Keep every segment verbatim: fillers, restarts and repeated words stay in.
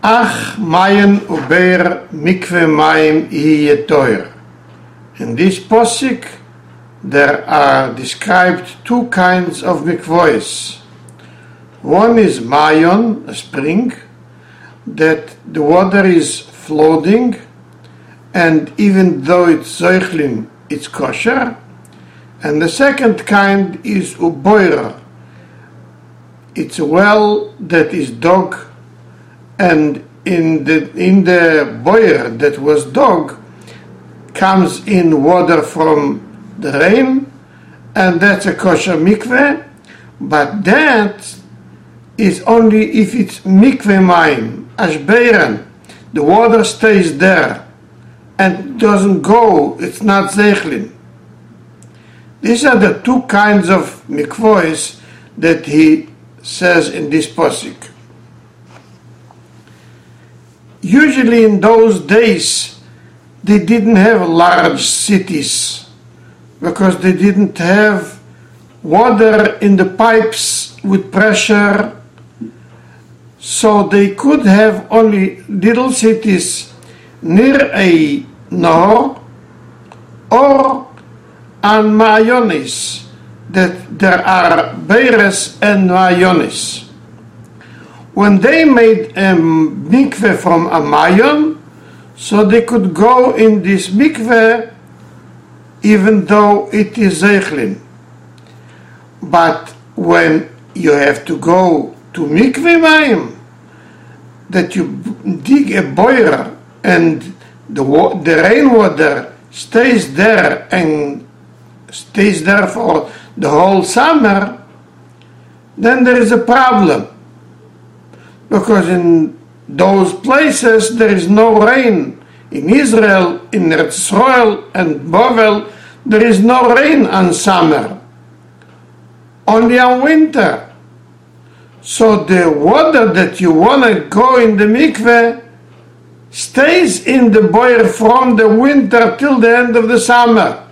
Ach mayen uber mikve mayim hiye toir. In this posik, there are described two kinds of mikvois. One is mayon, a spring, that the water is floating, and even though it's zoichlin, it's kosher. And the second kind is uboira. It's a well that is dug, and in the in the boiler that was dug comes in water from the rain, and that's a kosher mikveh. But that is only if it's mikveh mayim, ashbeiren. The water stays there and doesn't go. It's not zeichlin. These are the two kinds of mikvois that he says in this posik. Usually in those days, they didn't have large cities because they didn't have water in the pipes with pressure. So they could have only little cities near a nahor or on Maayonis, that there are Beires and Maayonis. When they made a mikveh from a Mayon, so they could go in this mikveh even though it is zeichlin. But when you have to go to mikveh mayim, that you dig a boiler and the, the rainwater stays there and stays there for the whole summer, then there is a problem. Because in those places there is no rain. In Israel, in Eretz Yisrael and Bovel, there is no rain on summer, only on winter. So the water that you want to go in the mikveh stays in the boiler from the winter till the end of the summer.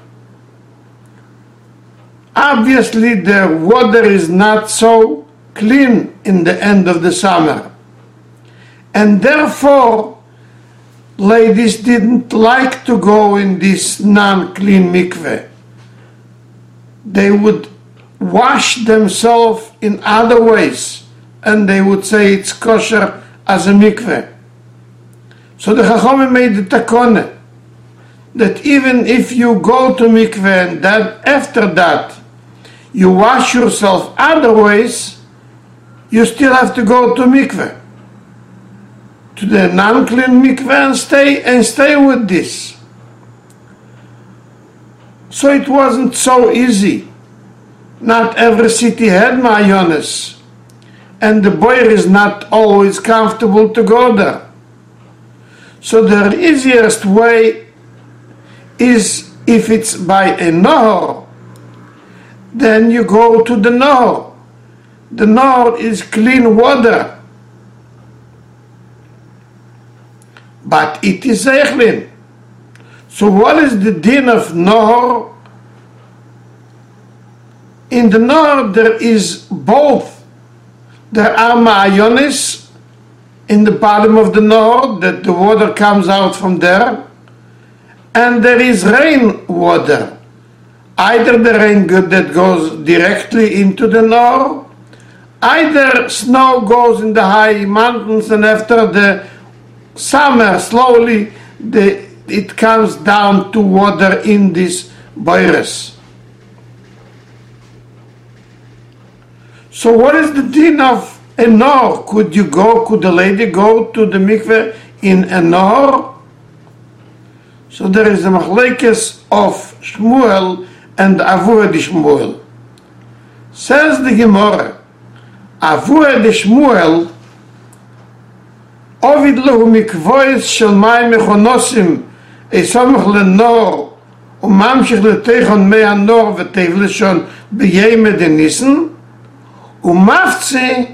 Obviously the water is not so clean in the end of the summer. And therefore, ladies didn't like to go in this non-clean mikveh. They would wash themselves in other ways, and they would say it's kosher as a mikveh. So the Chachamim made the takone that even if you go to mikveh and that after that you wash yourself other ways, you still have to go to mikveh, to the non-clean mikveh, and stay and stay with this. So it wasn't so easy. Not every city had Maayonis, and the boiler is not always comfortable to go there. So the easiest way is if it's by a nahor, then you go to the nahor. The nahor is clean water, but it is zeichlin. So what is the din of nahor? In the nahor there is both. There are Maayonis in the bottom of the nahor, that the water comes out from there, and there is rain water. Either the rain that goes directly into the nahor, either snow goes in the high mountains, and after the summer slowly the, it comes down to water in these boires. So what is the din of a nahor? Could you go, could a lady go to the mikveh in a nahor? So there is a machlekes of Shmuel and Avua de Shmuel. Says the Gemara, Avua de Shmuel, Ovid lehu mikvois shel mayim mechonosim esamach lenor umamshich letechon mei hanor v'tev leshon b'yeme de Nisan umaftze.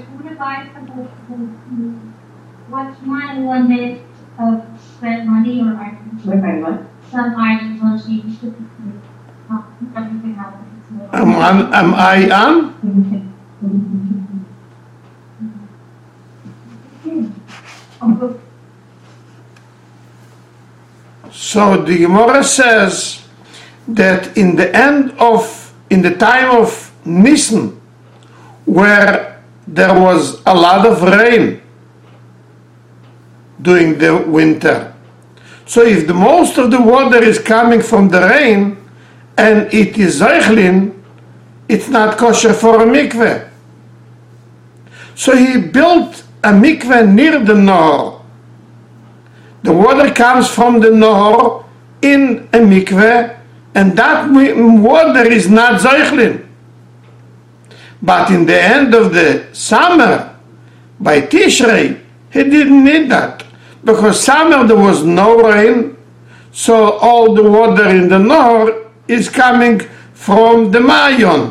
What's my limit of spent money or items? What? Some items will change to everything happens. Am, am, am I on? of So the Gemara says that in the end of, in the time of Nisan, where there was a lot of rain during the winter, so if the most of the water is coming from the rain and it is zeichlin, it's not kosher for a mikveh. So he built a mikveh near the Nahor. The water comes from the Nahor in a mikveh, and that water is not zeichlin. But in the end of the summer, by Tishrei, he didn't need that. Because summer there was no rain, so all the water in the Nahor is coming from the Mayon.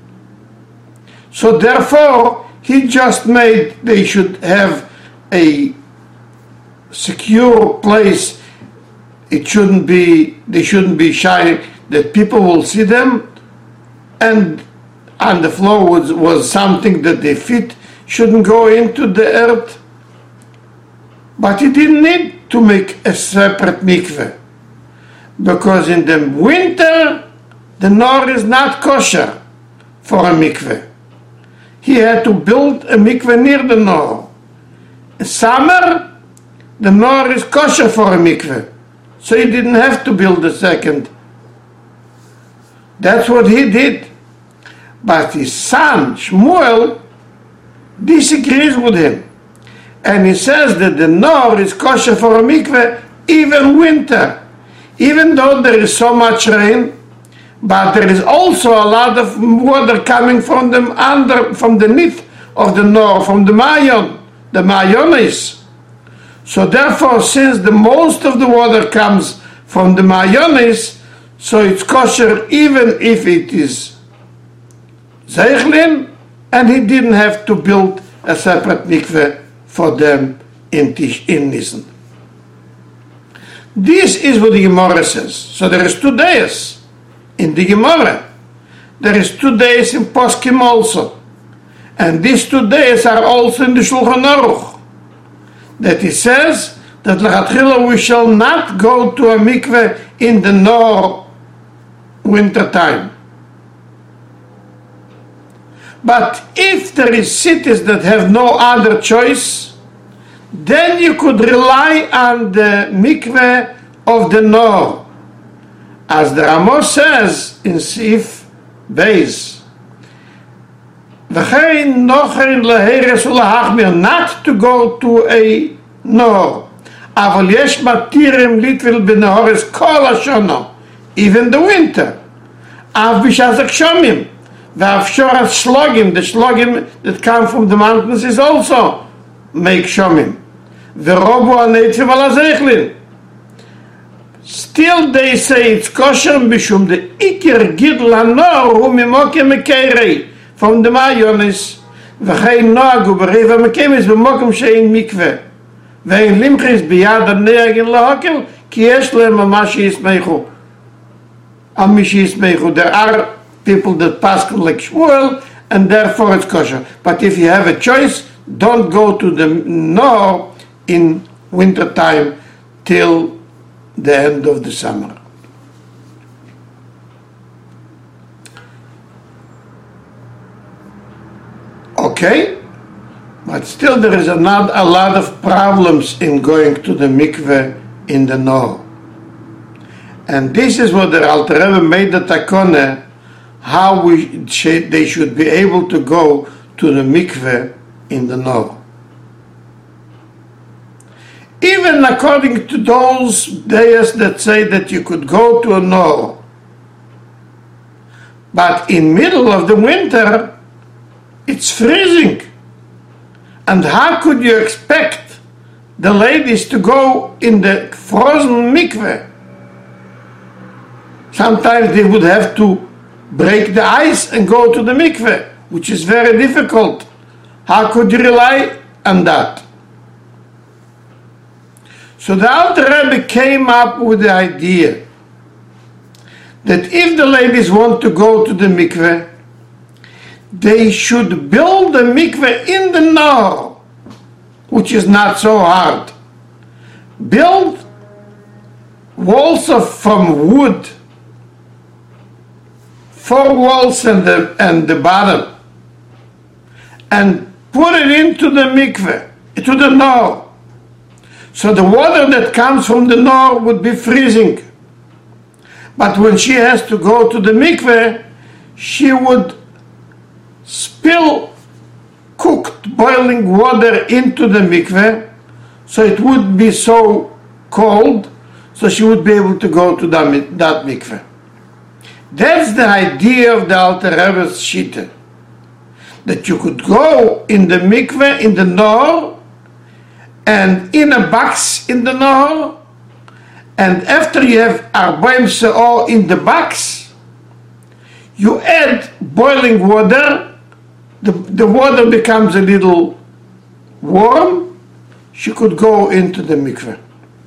So therefore, he just made, they should have a secure place. It shouldn't be, they shouldn't be shy that people will see them, and on the floor was, was something that their feet shouldn't go into the earth. But he didn't need to make a separate mikveh, because in the winter the Nahor is not kosher for a mikveh. He had to build a mikveh near the Nahor. In summer, the Nahor is kosher for a mikveh, so he didn't have to build a second. That's what he did. But his son, Shmuel, disagrees with him. And he says that the Nahor is kosher for a mikveh even winter. Even though there is so much rain, but there is also a lot of water coming from the under, from the underneath of the Nahor, from the Mayon, the Mayonis. So therefore, since the most of the water comes from the Mayonis, so it's kosher even if it is zeichlin, and he didn't have to build a separate mikveh for them in Tish, in Nisan. This is what the Gemara says. So there is two days in the Gemara. There is two days in Poskim also. And these two days are also in the Shulchan Aruch. That it says that lechatchila we shall not go to a mikveh in the Nahor winter time. But if there is cities that have no other choice, then you could rely on the mikveh of the Nahor. As the Ramah says in Sif Beis, V'chein nochein leheres ulahachmir, not to go to a Nahor. Aval yesh matirim litvil b'Nahoris kol hashana, even the winter. Av b'shas hakshomim. V'afshor shlogim, the shlogim that come from the mountains is also make shomim. V'robu ha'neitziv al ha'zeichlin. Still they say it's kosher b'shum the ikir gidl ha'nor hu mimoke mekeirei, from the Mayonis. V'chein noagu b'reiva mekemis b'mokem she'in mikveh. V'ein limchis b'yad ha'neagin lahakel ki yesh lehem mamashi yismeichu. Amishi yismeichu. There are people that pass like Shmuel, and therefore it's kosher. But if you have a choice, don't go to the Nahor in winter time till the end of the summer. Okay? But still there is a, not a lot of problems in going to the mikveh in the Nahor. And this is what the Alter Rebbe made the takone, how we sh- they should be able to go to the mikveh in the Nahor. Even according to those days that say that you could go to a Nahor, but in middle of the winter, it's freezing. And how could you expect the ladies to go in the frozen mikveh? Sometimes they would have to break the ice and go to the mikveh, which is very difficult. How could you rely on that? So the Alter Rebbe came up with the idea that if the ladies want to go to the mikveh, they should build the mikveh in the Nahor. which is not so hard. Build walls of, from wood, four walls and the, and the bottom, and put it into the mikveh, to the nor. So the water that comes from the nor would be freezing. But when she has to go to the mikveh, she would spill cooked boiling water into the mikveh, so it would be so cold, so she would be able to go to that, that mikveh. That's the idea of the Alter Rebbe's Shitta, that you could go in the mikveh, in the nor, and in a box in the nor, and after you have arbaim se'or in the box, you add boiling water, the, the water becomes a little warm, she could go into the mikveh.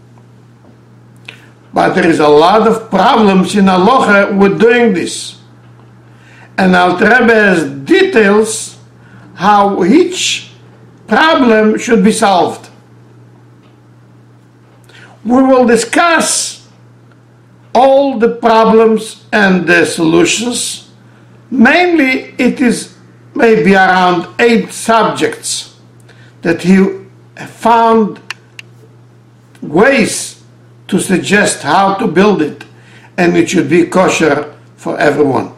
But there is a lot of problems in halacha with doing this. And Alter Rebbe has details how each problem should be solved. We will discuss all the problems and the solutions. Mainly it is maybe around eight subjects that he found ways to suggest how to build it, and it should be kosher for everyone.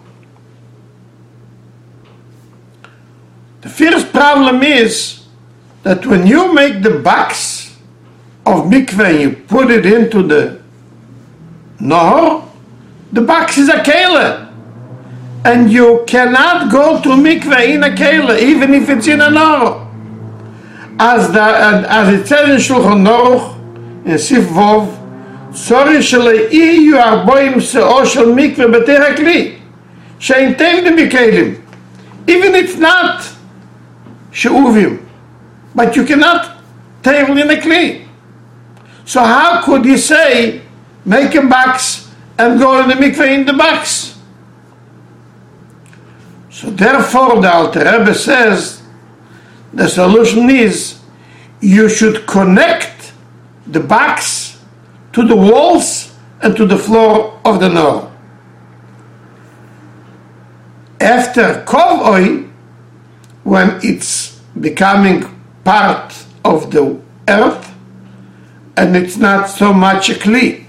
The first problem is that when you make the box of mikveh and you put it into the nor, the box is a keilah, and you cannot go to mikveh in a keilah, even if it's in a nor. As, the, as it says in Shulchan Aruch, in Sif Vov, sorry shalei you are boim se'or shel mikveh b'tei hakli she'in tevdim b'kelim, even it's not she'uvim, but you cannot tevel in a kli. So how could you say make a box and go in the mikveh in the box? So therefore the Alter Rebbe says the solution is you should connect the box to the walls and to the floor of the nor. After kovoi, when it's becoming part of the earth and it's not so much a kli,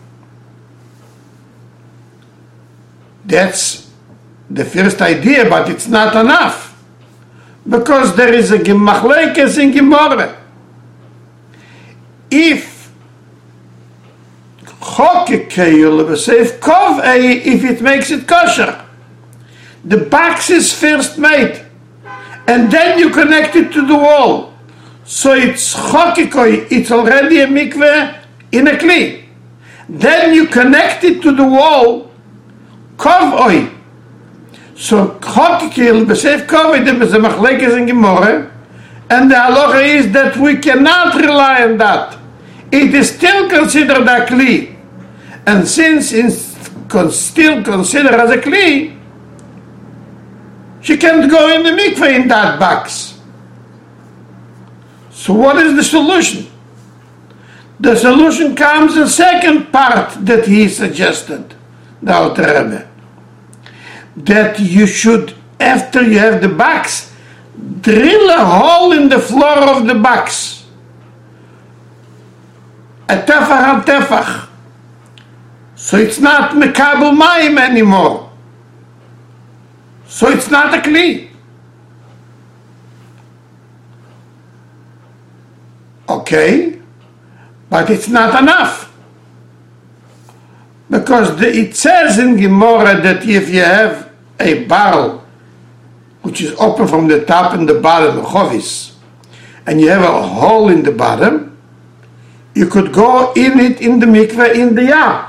that's the first idea, but it's not enough, because there is a machlekes in Gemara. If if it makes it kosher, the box is first made, and then you connect it to the wall, so it's chokikoi, it's already a mikveh in a kli. Then you connect it to the wall, kovoi. So chokikoi b'seif kovoi, there is a machlekes in Gemara, and the halacha is that we cannot rely on that. It is still considered a kli. And since it's still considered as a kli, she can't go in the mikveh in that box. So what is the solution? The solution comes in the second part that he suggested, the Alter Rebbe. That you should, after you have the box, drill a hole in the floor of the box. A tefach al tefach. So it's not mekabel mayim anymore. So it's not a kli. Okay, but it's not enough. Because the, it says in Gemara that if you have a barrel which is open from the top and the bottom, chovis, and you have a hole in the bottom, you could go in it in the mikveh in the yam.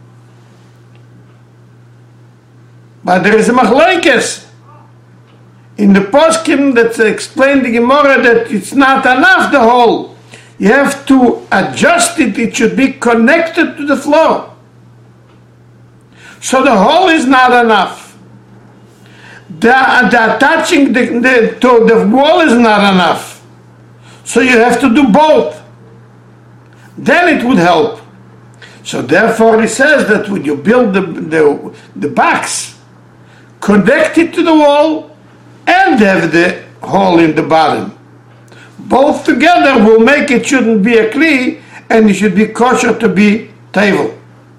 But there is a machlekes in the poskim that explain the Gemara that it's not enough, the hole. You have to adjust it, it should be connected to the floor. So the hole is not enough. The, the attaching the, the, to the wall is not enough. So you have to do both. Then it would help. So therefore he says that when you build the, the, the box, connect it to the wall and have the hole in the bottom. Both together will make it shouldn't be a kli, and it should be kosher to be tevel.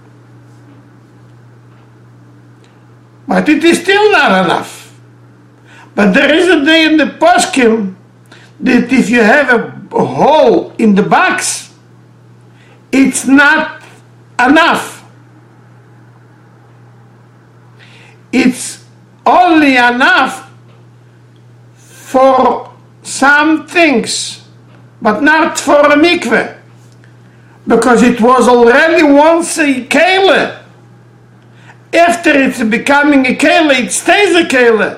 But it is still not enough. But there is a day in the poskim that if you have a, a hole in the box, it's not enough. It's only enough for some things, but not for a mikveh, because it was already once a kele. After it's becoming a kele, it stays a kele.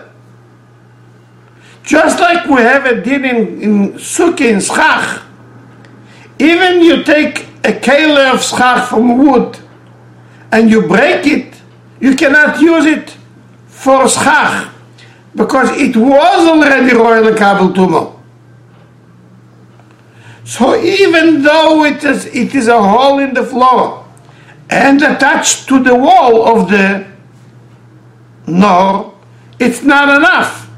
Just like we have a din in, in Sukkah, in Schach, even you take a kele of Schach from wood and you break it, you cannot use it for Schach, because it was already royal kabel tumo. So even though it is, it is a hole in the floor and attached to the wall of the nor, it's not enough.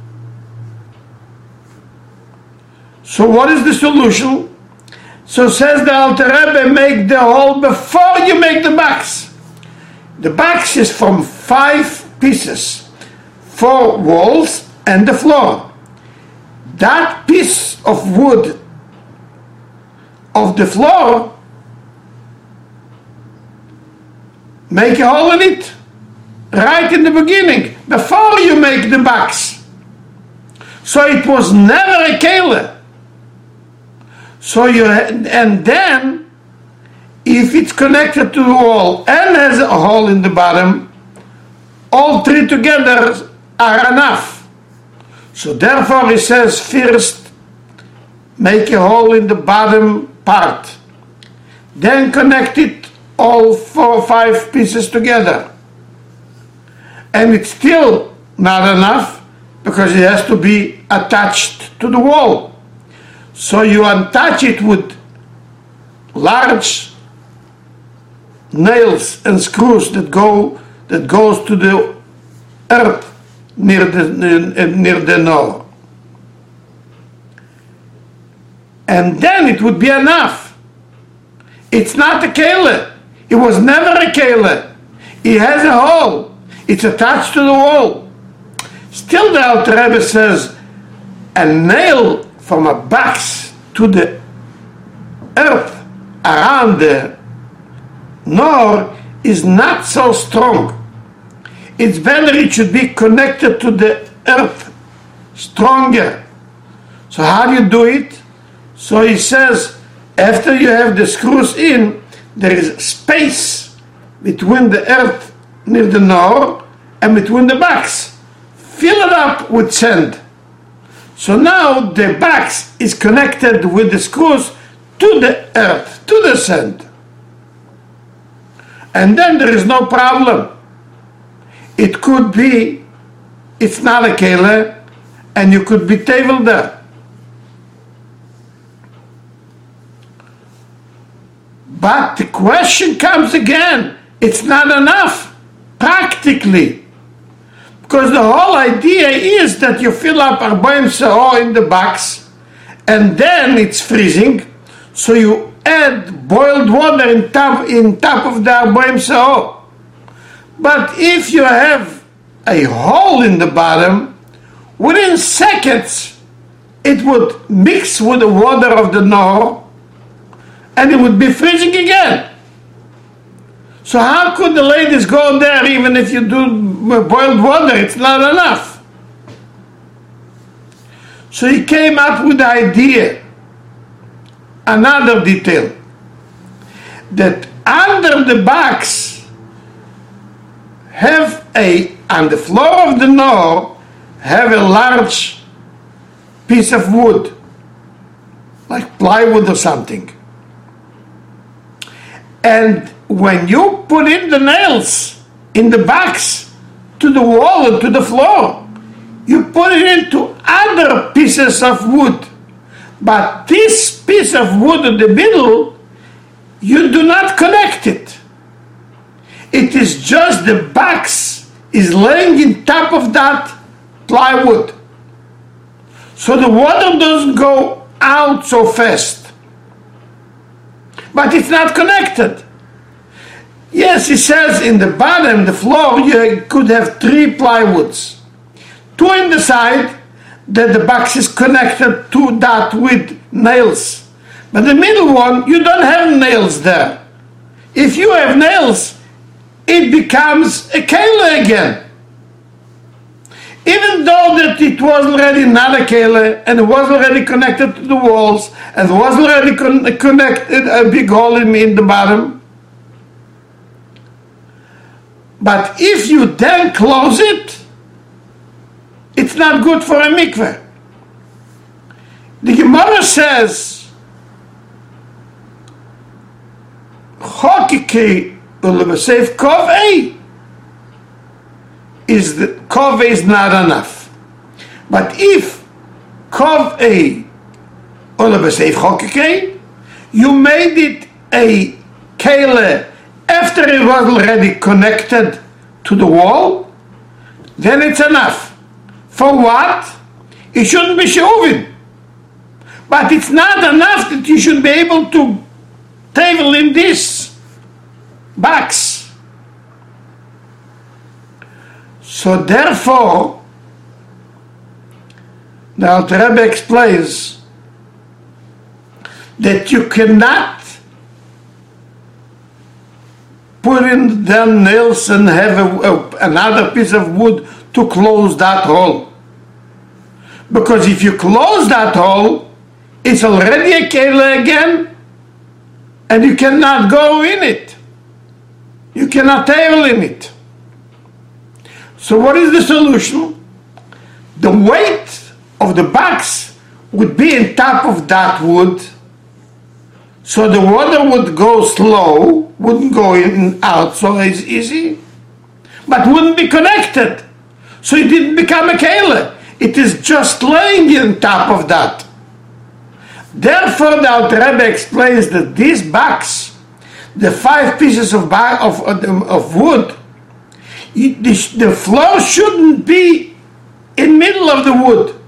So what is the solution? So says the Alter Rebbe, make the hole before you make the box. The box is from five pieces, four walls and the floor. That piece of wood of the floor, make a hole in it right in the beginning, before you make the box. So it was never a kele. So you, and then if it's connected to the wall and has a hole in the bottom, all three together are enough. So therefore he says, first make a hole in the bottom part, then connect it all four or five pieces together, and it's still not enough because it has to be attached to the wall. So you attach it with large nails and screws that go that goes to the earth near the near the nor, and then it would be enough. It's not a kele. It was never a kele. It has a hole. It's attached to the wall. Still, the Alter Rebbe says a nail from a box to the earth around the nor is not so strong. It's better it should be connected to the earth stronger. So how do you do it? So he says, after you have the screws in, there is space between the earth near the nor and between the box. Fill it up with sand. So now the box is connected with the screws to the earth, to the sand. And then there is no problem. It could be, it's not a kele, and you could be tevel there. But the question comes again, it's not enough, practically. Because the whole idea is that you fill up arbaim se'or in the box, and then it's freezing, so you add boiled water in top, in top of the arbaim se'or. But if you have a hole in the bottom, within seconds it would mix with the water of the nor, and it would be freezing again. So how could the ladies go there even if you do boiled water? It's not enough. So he came up with the idea, another detail, that under the box have a, on the floor of the nor, have a large piece of wood, like plywood or something. And when you put in the nails in the box to the wall and to the floor, you put it into other pieces of wood But this piece of wood in the middle, you do not connect it. It is just the box is laying in top of that plywood. So the water doesn't go out so fast. But it's not connected. Yes, it says in the bottom, the floor, you could have three plywoods. Two in the side, that the box is connected to that with nails. But the middle one, you don't have nails there. If you have nails, it becomes a kele again. Even though that it was already not a kele, and it was already connected to the walls, and was already con- connected a big hole in, in the bottom. But if you then close it, it's not good for a mikveh. The Gemara says, Chokike u'lemasef kovei, is the kovei is not enough. But if kovei u'lemasef chokike, you made it a kele after it was already connected to the wall, then it's enough. For what? It shouldn't be sheuvim. But it's not enough that you should be able to table in this box. So therefore, the Alter Rebbe explains that you cannot put in the nails and have a, a, another piece of wood to close that hole. Because if you close that hole, it's already a kele again, and you cannot go in it. You cannot table in it. So what is the solution? The weight of the box would be on top of that wood, so the water would go slow, wouldn't go in and out so easy, but wouldn't be connected. So it didn't become a kele. It is just laying on top of that. Therefore, the Alter Rebbe explains that this box, the five pieces of of, of wood, it, the, the floor shouldn't be in middle of the wood.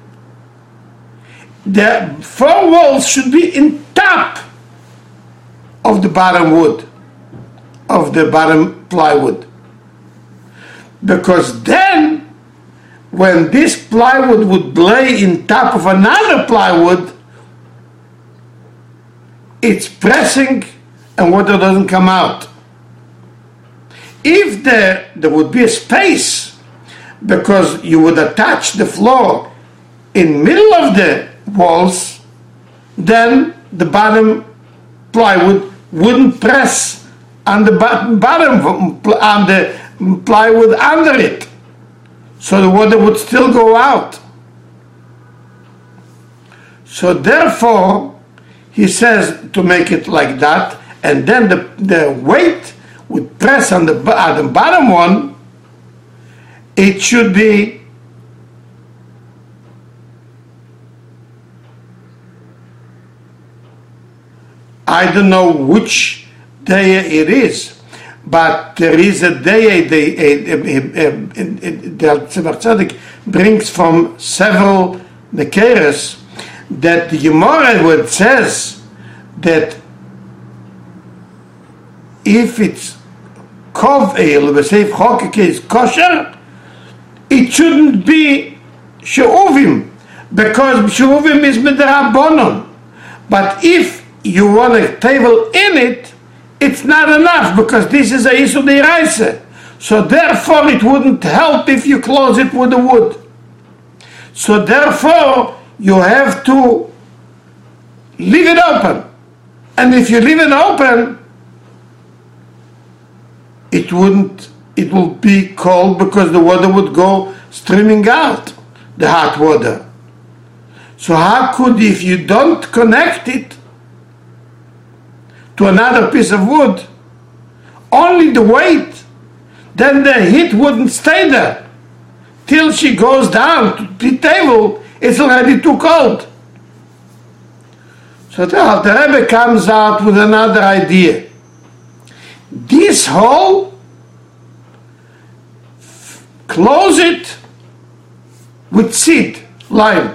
The four walls should be in top of the bottom wood, of the bottom plywood. Because then, when this plywood would lay in top of another plywood, it's pressing and water doesn't come out. If there, there would be a space, because you would attach the floor in middle of the walls, then the bottom plywood wouldn't press on the bottom, on the plywood under it. So the water would still go out. So therefore, he says to make it like that, and then the, the weight would press on the, on the bottom one. It should be I don't know which day it is, but there is a day the Tzemach Tzedek brings from several Nekeres that the Gemara where it says that if it's Kov Eil v'Seif Chokeke is kosher, it shouldn't be Sheuvim, because Sheuvim is Midrabanon. But if you want a table in it, it's not enough, because this is a Yisur D'Oraisa. So therefore it wouldn't help if you close it with the wood. So therefore you have to leave it open. And if you leave it open, it wouldn't, it will be cold, because the water would go streaming out, the hot water. So how could, if you don't connect it to another piece of wood, only the weight, then the heat wouldn't stay there. Till she goes down to the table, it's already too cold. So the Alter Rebbe comes out with another idea. This hole, close it with seed, lime.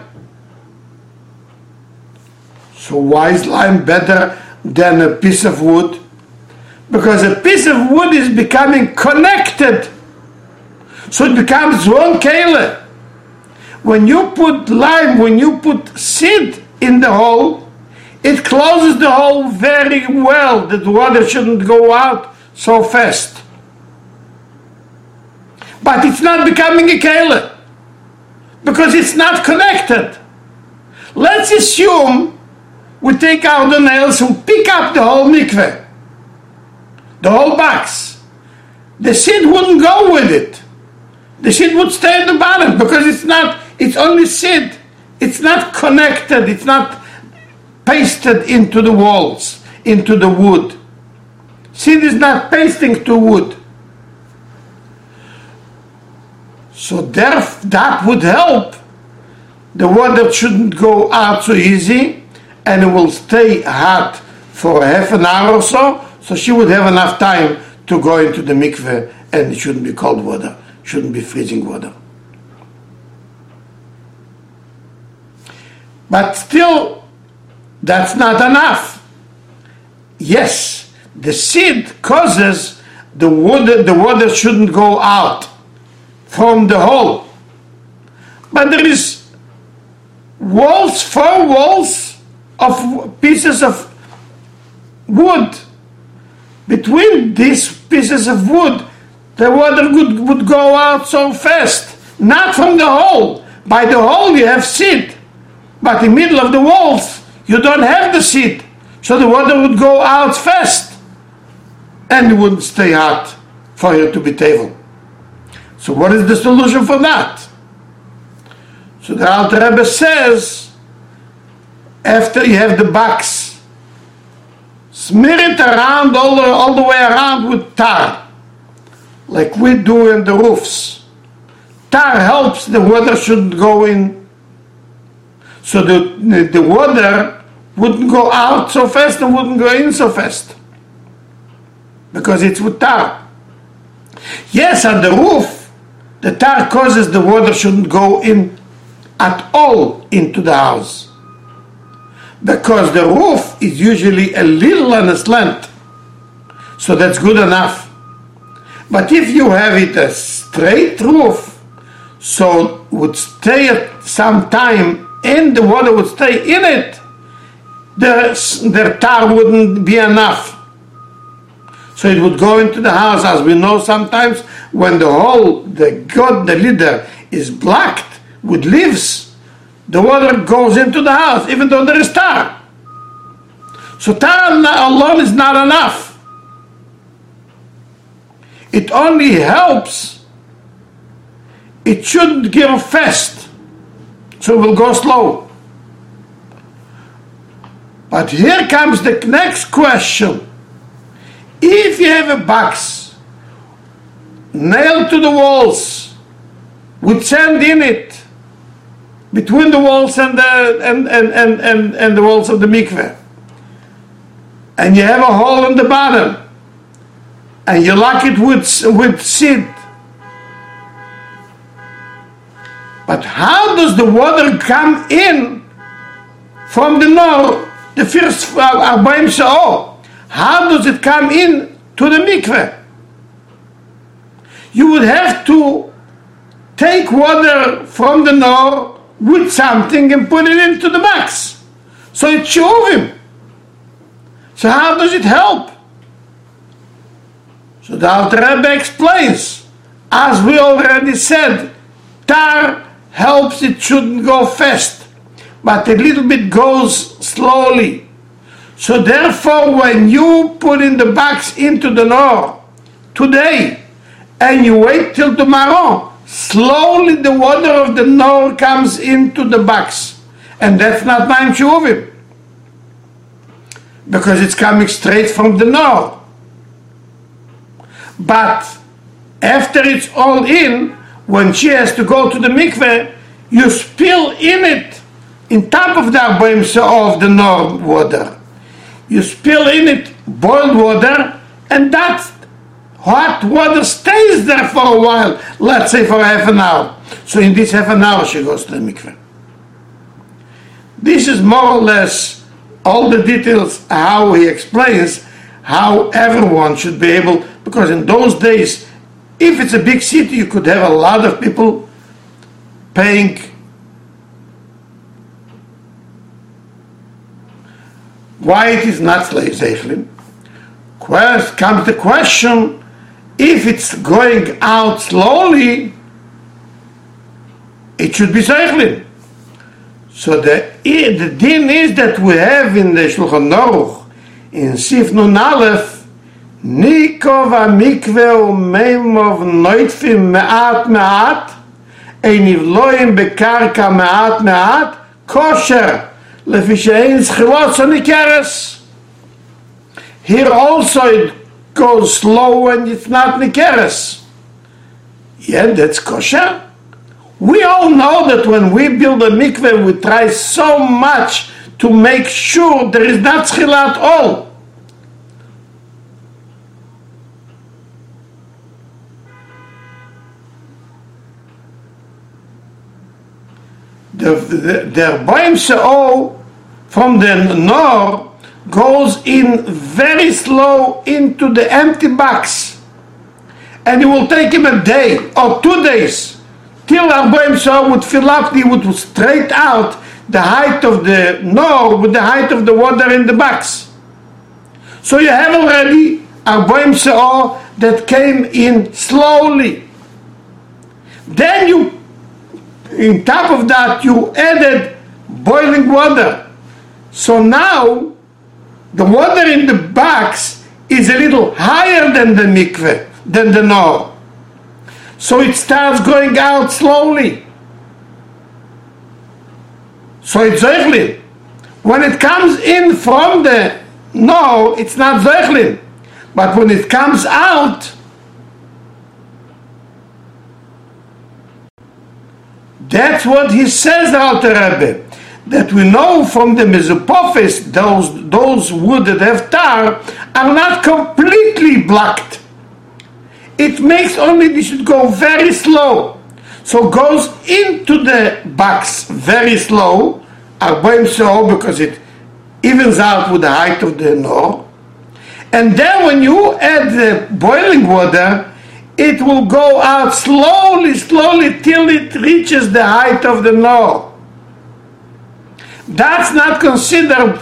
So why is lime better than a piece of wood? Because a piece of wood is becoming connected. So it becomes one kele. When you put lime, when you put seed in the hole, it closes the hole very well, that the water shouldn't go out so fast. But it's not becoming a kele, because it's not connected. Let's assume we take out the nails and pick up the whole mikveh, the whole box. The seed wouldn't go with it. The seed would stay at the bottom, because it's not, it's only seed. It's not connected, it's not pasted into the walls, into the wood. Seed is not pasting to wood. So there, that would help. The water shouldn't go out so easy, and it will stay hot for half an hour or so, so she would have enough time to go into the mikveh, and it shouldn't be cold water, shouldn't be freezing water. But still, that's not enough. Yes, the seed causes the water, the water shouldn't go out from the hole. But there is walls, four walls of pieces of wood. Between these pieces of wood, the water would, would go out so fast. Not from the hole. By the hole you have seed. But in the middle of the walls, you don't have the seed. So the water would go out fast. And it wouldn't stay hot for you to be table. So what is the solution for that? So the Alter Rebbe says, after you have the box, smear it around, all the, all the way around with tar, like we do in the roofs. Tar helps the water shouldn't go in, so the, the water wouldn't go out so fast and wouldn't go in so fast, because it's with tar. Yes, on the roof, the tar causes the water shouldn't go in at all into the house, because the roof is usually a little on a slant, so that's good enough. But if you have it a straight roof, so it would stay at some time and the water would stay in it, the, the tar wouldn't be enough. So it would go into the house. As we know, sometimes when the hole, the god, the leader, is blocked with leaves, the water goes into the house, even though there is tar. So tar alone is not enough. It only helps. It shouldn't go fast, so it will go slow. But here comes the next question. If you have a box nailed to the walls with sand in it, between the walls and the and, and, and, and, and the walls of the mikveh, and you have a hole in the bottom, and you lock it with, with seed, but how does the water come in from the north, the first Arbaim Sha'ot? How does it come in to the mikveh? You would have to take water from the north with something and put it into the box. So it's shuvim. So how does it help? So the Alter Rebbe explains, as we already said, tar helps, it shouldn't go fast, but a little bit goes slowly. So therefore, when you put in the box into the north today, and you wait till tomorrow, slowly the water of the north comes into the box. And that's not Mayim Shuvim, because it's coming straight from the north. But after it's all in, when she has to go to the mikveh, you spill in it in top of the arboim se'o of the Nor water. You spill in it boiled water, and that hot water stays there for a while, let's say for half an hour. So in this half an hour she goes to the mikveh. This is more or less all the details how he explains how everyone should be able, because in those days, if it's a big city, you could have a lot of people paying why it is not Zeichlin. Quest comes the question, if it's going out slowly, it should be Zeichlin. So the, the din is that we have in the Shulchan Aruch, in Sif Nun Aleph, Nikov ha-mikveh u'meimov noitfim me'at me'at, einivloim bekarka me'at me'at, kosher, lefi she'ein zchilot nikeres. Here also it goes slow and it's not nikeres. Yeah, that's kosher. We all know that when we build a mikveh, we try so much to make sure there is not zchila at all. The the arboim se'o from the Nor goes in very slow into the empty box, and it will take him a day or two days till arboim se'o would fill up. He would straight out the height of the Nor with the height of the water in the box. So you have already arboim se'o that came in slowly. Then you, in top of that, you added boiling water. So now the water in the box is a little higher than the mikveh, than the Nor. So it starts going out slowly. So it's Zeichlin. When it comes in from the Nor, it's not Zeichlin. But when it comes out, that's what he says, Alter Rebbe, that we know from the Mesopophis, those, those wood that have tar are not completely blocked. It makes only they should go very slow. So goes into the box very slow, arboim se'o, because it evens out with the height of the Nor. And then when you add the boiling water, it will go out slowly, slowly till it reaches the height of the Nor. That's not considered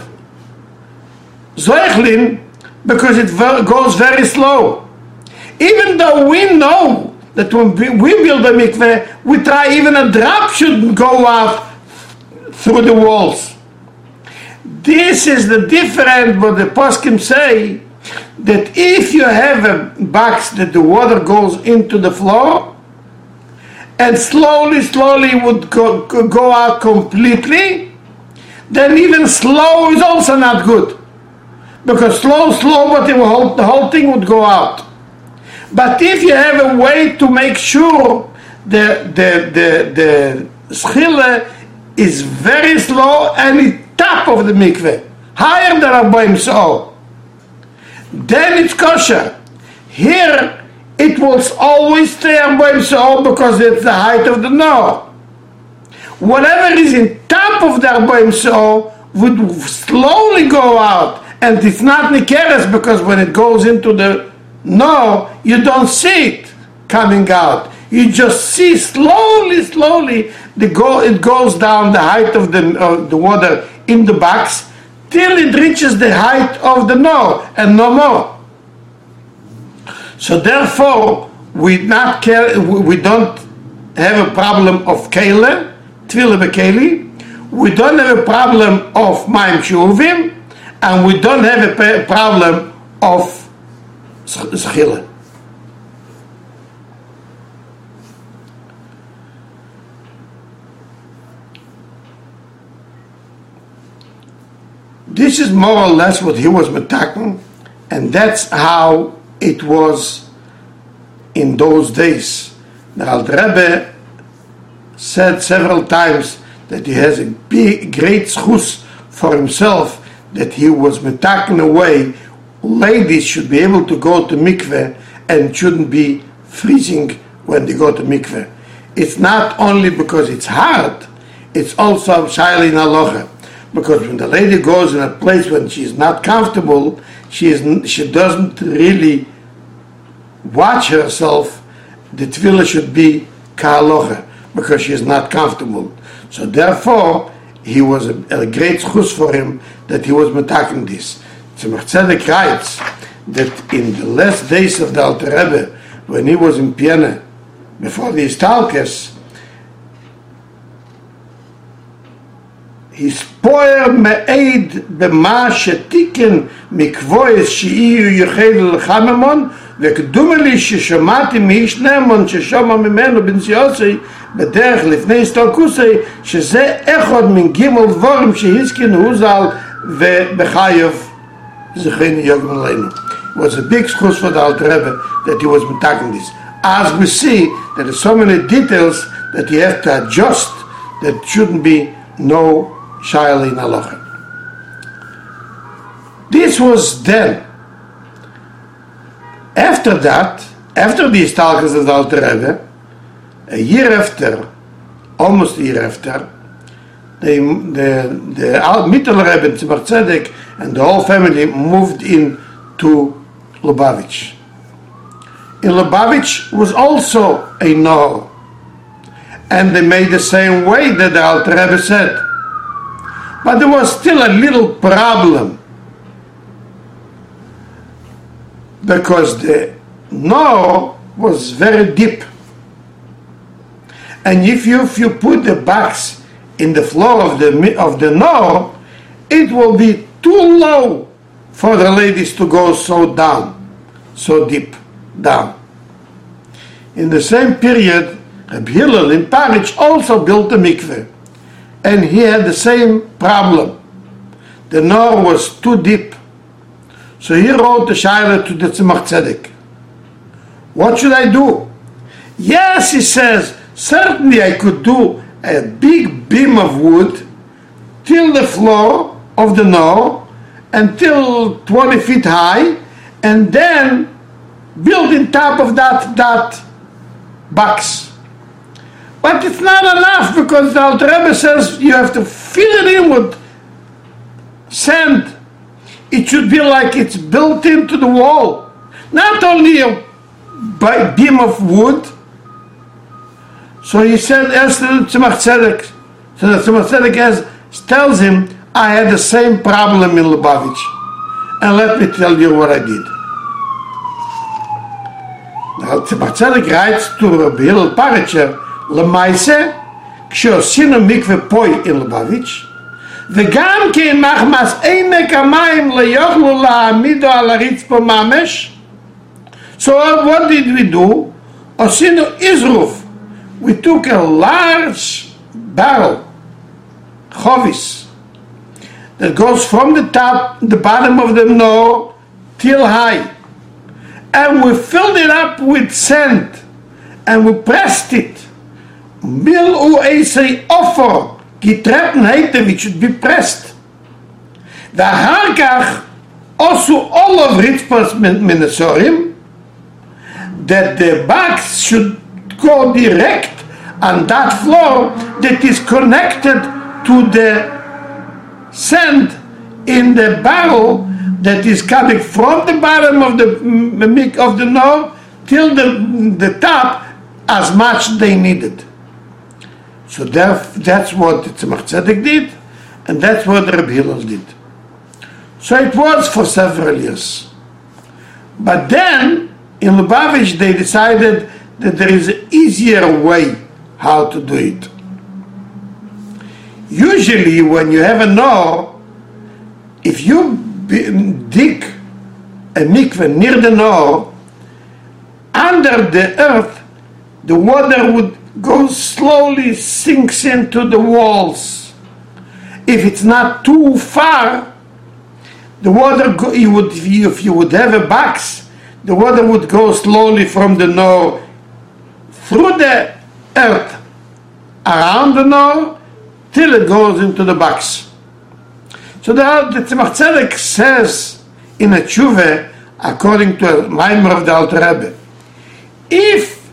Zeichlin because it goes very slow. Even though we know that when we build a mikveh, we try even a drop shouldn't go out through the walls. This is the difference what the poskim say, that if you have a box that the water goes into the floor and slowly, slowly would go, go out completely, then even slow is also not good. Because slow, slow, but it will hold, the whole thing would go out. But if you have a way to make sure the the the the schille is very slow and it's top of the mikveh, higher than arboim se'o, then it's kosher. Here it will always stay arboim se'o because it's the height of the Nor. Whatever is in top of the arboim se'o would slowly go out, and it's not nikeres because when it goes into the Nor, you don't see it coming out. You just see slowly, slowly the go, it goes down the height of the, uh, the water in the box till it reaches the height of the Nor and no more. So therefore, we not care, we don't have a problem of kele, tvila bekeli. We don't have a problem of mayim shuvim, and we don't have a problem of schille. This is more or less what he was metaking, and that's how it was in those days. The Alter Rebbe said several times that he has a big, great schus for himself, that he was metaken away. Ladies should be able to go to mikveh and shouldn't be freezing when they go to mikveh. It's not only because it's hard, it's also shaila in halacha. Because when the lady goes in a place when she is not comfortable, she is she doesn't really watch herself. The tefillah should be ka'alocha, because she is not comfortable. So therefore, he was a, a great schus for him that he was metaken this. Tzemach Tzedek writes that in the last days of the Alter Rebbe, when he was in Vienna, before the Istalkes, he spoiled me'ed b'ma shetiken mikvois she'iyu yuchel l'chamemon וקדומה לי ששמעתי מאיש נאמון ששומע ממנו בן ציוסי בדרך לפני הסתלקוסי שזה אחד מן גימל דבורים שהזכין הוזל ובחיוב זכינו יוגמן לנו. It was a big schus for the Alter Rebbe that he was metaken this. As we see, there are so many details that you have to adjust that shouldn't be no shaila in halacha. This was then. After that, after the Istalkes of the Alter Rebbe, a year after, almost a year after, the the the Mittel Rebbe Tzemach Tzedek and the whole family moved in to Lubavitch. In Lubavitch was also a Nor, and they made the same way that the Alter Rebbe said. But there was still a little problem, because the Nor was very deep. And if you, if you put the box in the floor of the of the Nor, it will be too low for the ladies to go so down, so deep down. In the same period, Reb Hillel in Paritch also built a mikveh, and he had the same problem. The Nor was too deep. So he wrote the shaila to the Tzemach Tzedek. What should I do? Yes, he says, certainly I could do a big beam of wood till the floor of the Nor, until twenty feet high, and then build in top of that, that box. But it's not enough, because the Alter Rebbe says you have to fill it in with sand. It should be like it's built into the wall. Not only a beam of wood. So he said, as to Tzemach Tzedek, so the Tzemach Tzedek tells him, I had the same problem in Lubavitch. And let me tell you what I did. Now, Tzemach Tzedek writes to Reb Hillel Paritcher, Lemaise, כשעשינו מקווה פוי in Lubavitch, וגם כן מחמס עמק המים לא יוכלו להעמידו על הרצפה ממש. So what did we do? עשינו איזרוף. We took a large barrel, chovis, that goes from the top, the bottom of the Nor, till high. And we filled it up with sand, and we pressed it. Mil'u eisei offer, getretten heite, which should be pressed. ואחר כך also all of Ritzpas Minnesorim, that the box should go direct on that floor that is connected to the sand in the barrel that is coming from the bottom of the of the Nor till the, the top, as much they needed. So that, that's what the Tzemach Tzedek did, and that's what Reb Hillel did. So it was for several years. But then, in Lubavitch, they decided that there is an easier way how to do it. Usually, when you have a Nor, if you dig a mikveh near the Nor, under the earth, the water would go slowly, sinks into the walls. If it's not too far, the water, go, you would, if you would have a box, the water would go slowly from the Nor through the earth, around the Nor, till it goes into the box. So the, the Tzemach Tzedek says in a tshuva, according to a Maimer of the Alter Rebbe, if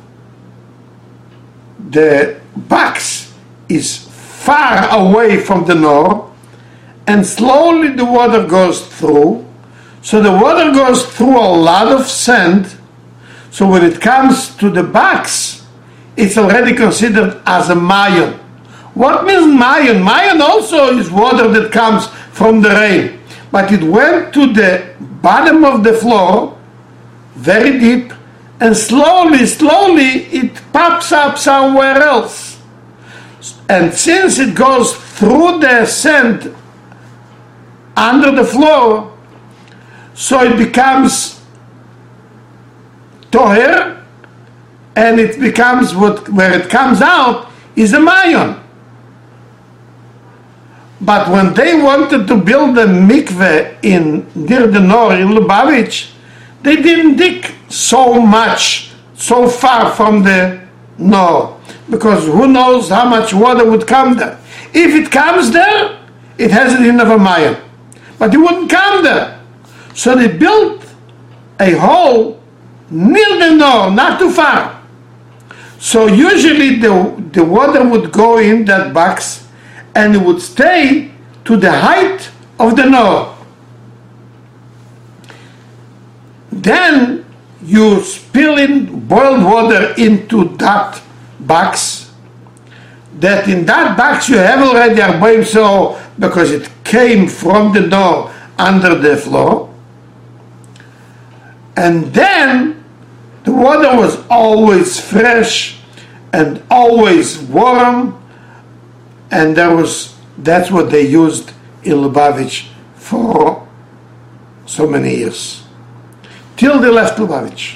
the box is far away from the nor, and slowly the water goes through, so the water goes through a lot of sand, so when it comes to the box, it's already considered as a mayon. What means mayon? Mayon also is water that comes from the rain, but it went to the bottom of the floor, very deep, and slowly, slowly it pops up somewhere else. And since it goes through the sand under the floor, so it becomes toher, and it becomes what, where it comes out is a mayon. But when they wanted to build a mikveh in near the Nor in Lubavitch, they didn't dig so much, so far from the Nor, because who knows how much water would come there. If it comes there, it has a din of a mayon, but it wouldn't come there. So they built a hole near the Nor, not too far. So usually the, the water would go in that box and it would stay to the height of the Nor. Then you spill in boiled water into that box. That in that box you have already arboim so because it came from the Nor under the floor. And then the water was always fresh and always warm. And there was, that's what they used in Lubavitch for so many years, till they left Lubavitch.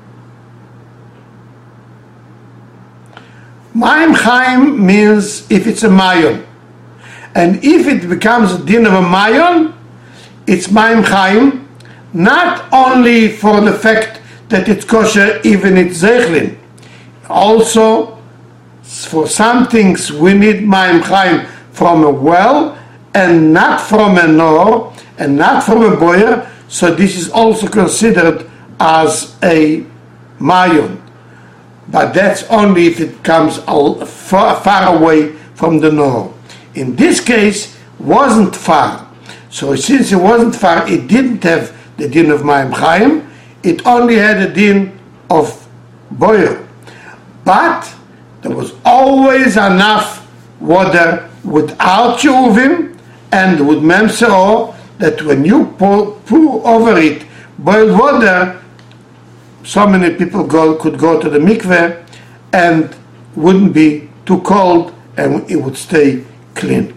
Maim Chaim means if it's a mayon, and if it becomes a din of a mayon, it's Maim Chaim, not only for the fact that it's kosher, even it's zeichlin, also for some things we need Maim Chaim from a well and not from a nor and not from a boyer, so this is also considered as a mayon. But that's only if it comes far, far away from the nor. In this case, wasn't far. So since it wasn't far, it didn't have the din of Maim Chaim, it only had a din of boyer. But there was always enough water without Yehuvim and with Mem Seor that when you pour, pour over it boiled water, so many people go, could go to the mikveh and wouldn't be too cold and it would stay clean.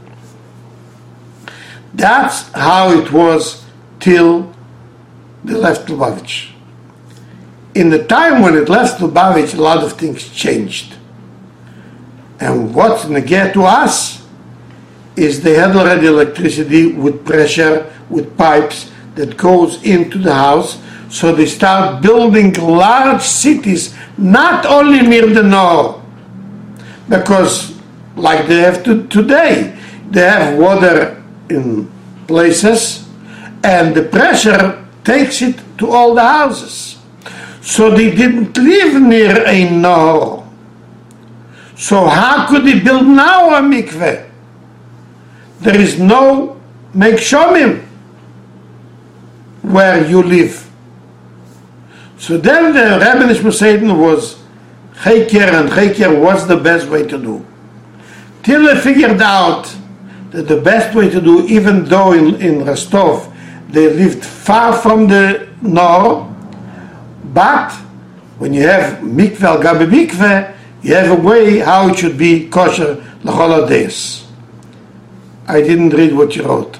That's how it was till they left Lubavitch. In the time when it left Lubavitch, a lot of things changed. And what's negate to us is they had already electricity with pressure, with pipes that goes into the house. So they start building large cities, not only near the Nor, because like they have to today, they have water in places and the pressure takes it to all the houses. So they didn't live near a Nor. So how could he build now a mikveh? There is no make shomim where you live. So then the Rebbe Nishma Seidin was Chayker, and Chayker, what's the best way to do? Till they figured out that the best way to do, even though in, in Rostov they lived far from the Nor, but when you have mikveh al gabe mikveh, you have a way how it should be kosher l'chol hadays. I didn't read what you wrote,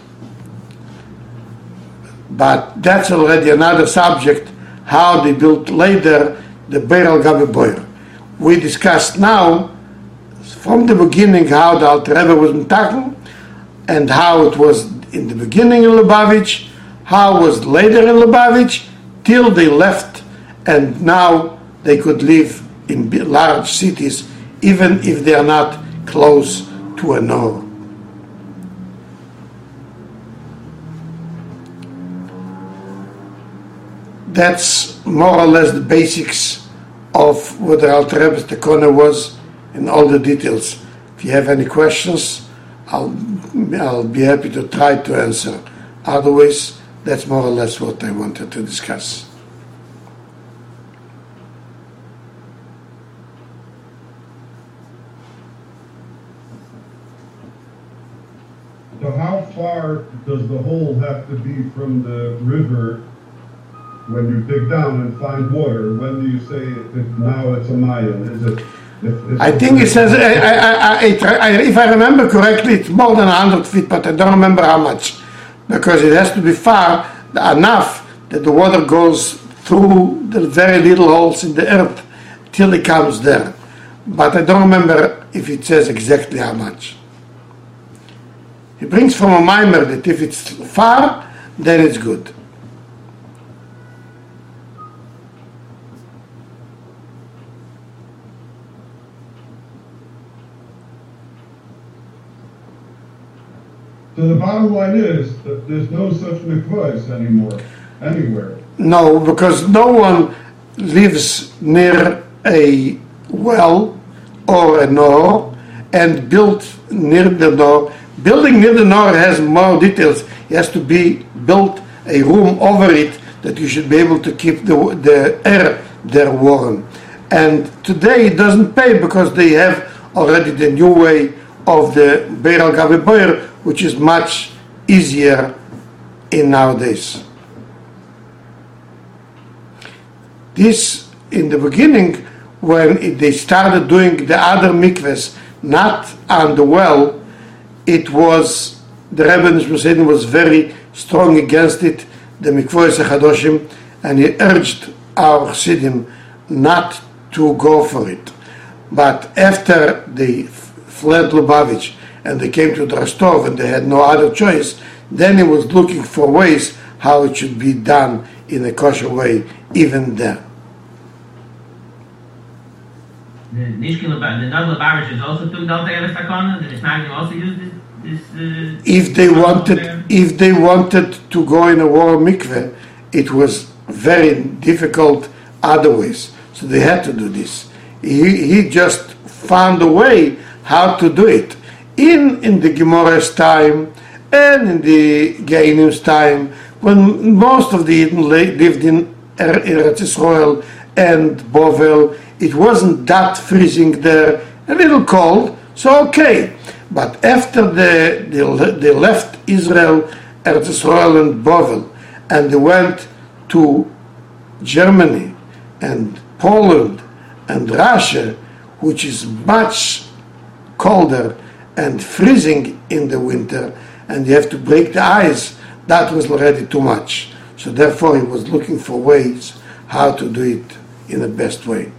but that's already another subject, how they built later the Beir al Gabe Boyer. We discussed now from the beginning how the Alter Rebbe was mitakel and how it was in the beginning in Lubavitch, how it was later in Lubavitch, till they left, and now they could live in large cities even if they are not close to a Nor. that's more or less the basics of what the Alter Rebbe's Tekona was in all the details. If you have any questions, I'll, I'll be happy to try to answer. Otherwise, that's more or less what I wanted to discuss. So how far does the hole have to be from the river when you dig down and find water? When do you say if now it's a mile? Is it? If, if I think it says, I, I, I, I, if I remember correctly, it's more than one hundred feet, but I don't remember how much. Because it has to be far enough that the water goes through the very little holes in the earth till it comes there. But I don't remember if it says exactly how much. He brings from a mimer that if it's far, then it's good. So the bottom line is that there's no such mikvahs anymore, anywhere. No, because no one lives near a well or a nor and built near the nor. Building near the nor has more details. It has to be built a room over it that you should be able to keep the, the air there warm. And today it doesn't pay because they have already the new way of the Beir al Gavi Boyer, which is much easier in nowadays. This, in the beginning, when it, they started doing the other mikvahs, not on the well, it was, the Rebbe Nishma was very strong against it, the mikvahs Chadoshim, and he urged our Chassidim not to go for it. But after they fled Lubavitch and they came to Rostov and they had no other choice, then he was looking for ways how it should be done in a kosher way, even there. The Nishkin Lubavitch, the non-Lubavitch is also took Dalta Eres Takana, the Nishmagim also used this, this uh, if they wanted, if they wanted to go in a war mikveh, it was very difficult other ways. So they had to do this. He, he just found a way how to do it. In in the Gemara's time and in the Gainim's time, when most of the Yidden lived in Eretz Yisrael and Bovel, it wasn't that freezing there, a little cold, so okay. But after the, they, they left Israel, Eretz Yisrael and Bovel, and they went to Germany and Poland and Russia, which is much colder and freezing in the winter, and you have to break the ice, that was already too much. So therefore he was looking for ways how to do it in the best way.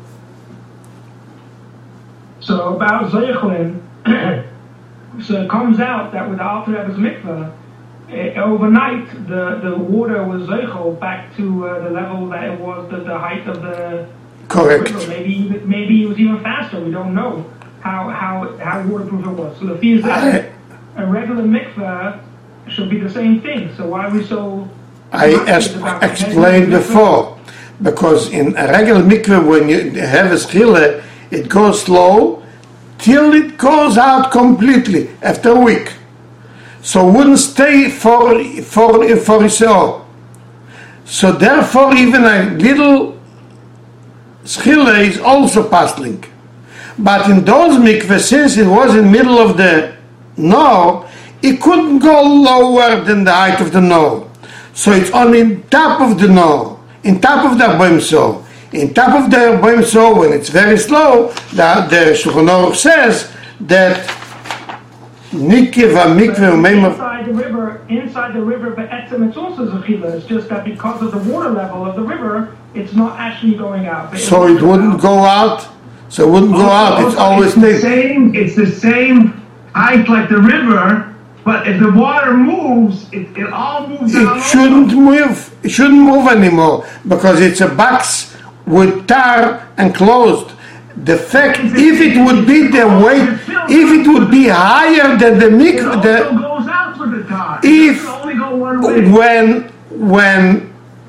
So about Zeichlin, so it comes out that with the Alter Rebbe's mikveh, uh, overnight the, the water was Zeichel back to uh, the level that it was, the, the height of the Correct. river. Maybe, maybe it was even faster, we don't know how how, how waterproof it was. So the fear is that a regular mikveh should be the same thing. So why are we so... I as explained before, because in a regular mikveh, when you have a schile, it goes slow till it goes out completely after a week. So it wouldn't stay for for for itself. So therefore, even a little schile is also puzzling. But in those mikveh, since it was in the middle of the Nor, it couldn't go lower than the height of the Nor. So it's only in top of the Nor, in top of the Arboim So. In top of the Arboim So, when it's very slow, the, the Shulchan Aruch says that Nikiv HaMikveh Umeimah. Inside the river, inside the river, but etzem, it's also Zechila. It's just that because of the water level of the river, it's not actually going out. But So it wouldn't go out? So it wouldn't go out, it's always the there. same. It's the same height like the river, but if the water moves, it, it all moves down. It shouldn't move. It shouldn't move anymore because it's a box with tar enclosed. The fact, if it would be the weight, if it would be higher than the It mikveh, also the, goes out with the tar. It if doesn't only go one way. when when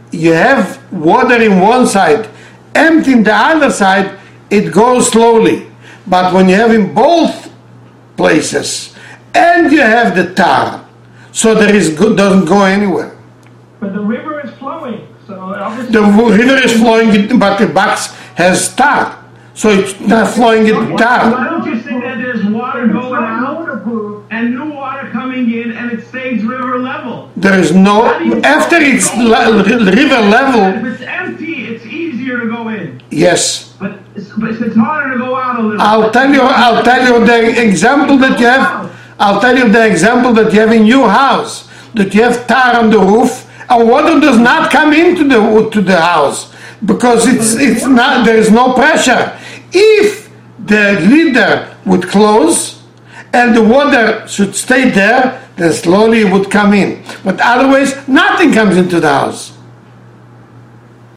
you have water in one side, empty in the other side, it goes slowly. But when you have in both places, and you have the tar, so there is good, doesn't go anywhere. But the river is flowing, so obviously The river is flowing, but the box has tar, so it's not flowing in Why tar. don't you say that there's water going out and new water coming in and it stays river level? There is no, after it's le- river level, If it's empty, it's easier to go in. yes. But it's, but it's harder to go out a little. I'll tell you, I'll tell you the example that you have, I'll tell you the example that you have in your house, that you have tar on the roof, and water does not come into the, to the house, because it's, it's not, there is no pressure. If the lid would close, and the water should stay there, then slowly it would come in. But otherwise, nothing comes into the house.